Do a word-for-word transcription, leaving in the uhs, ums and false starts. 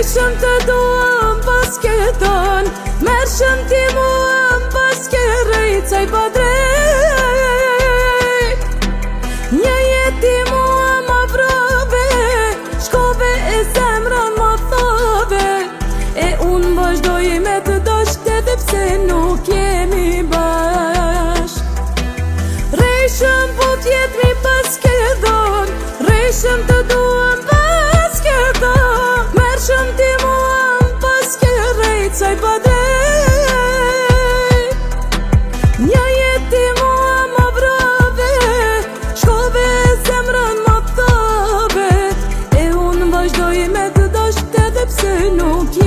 Rejshëm të duam pas ke ton, mershëm ti muam pas ke rejt saj pa drejt. Një jeti mua ma vrove, shkove e zemrën ma thove, e unë vazhdoj me të dasht edhe pse nuk jemi bashk. Rejshëm po t'jet mi pas ke dhon, rejshëm të duam pas ke dhon, mershëm ti muam pas ke rejt saj pa drejt. Një jeti mua ma vrove, shkove zemrën ma thove, e unë vazhdoj me të dasht edhe pse nuk